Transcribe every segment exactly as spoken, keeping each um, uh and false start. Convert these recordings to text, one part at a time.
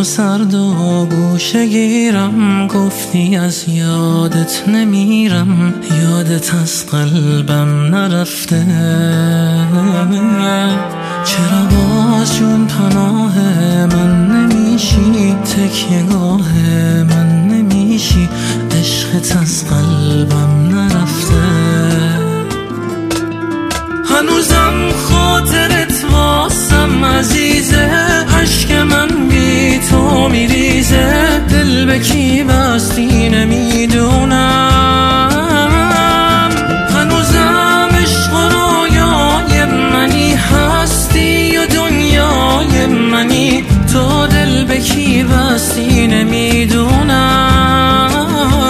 سرد و گوشه گیرم، گفتی از یادت نمیرم، یادت از قلبم نرفته. چرا باز جون پناه من نمیشی، تکیهگاه من نمیشی، عشقت از قلبم نرفته. هنوزم خاطرت واسم عزیزه، عشق من بی تو میریزه، دل به کی بستی نمیدونم. هنوزم عشق و رویای منی، هستی و دنیای منی، تو دل به کی بستی نمیدونم.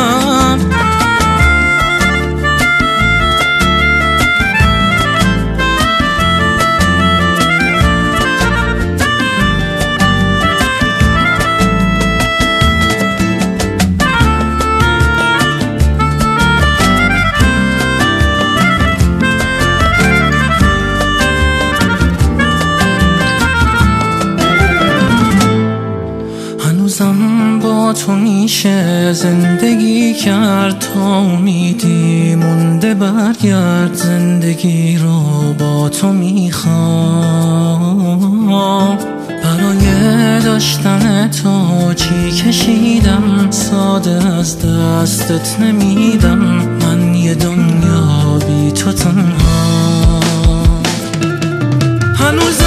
هنوزم با تو میشه زندگی کرد، تا امیدی مونده برگرد، زندگی رو با تو میخوام. برای داشتن تو چی کشیدم، ساده از دستت نمیدم، من یه دنیا بی تو تنها. هنوز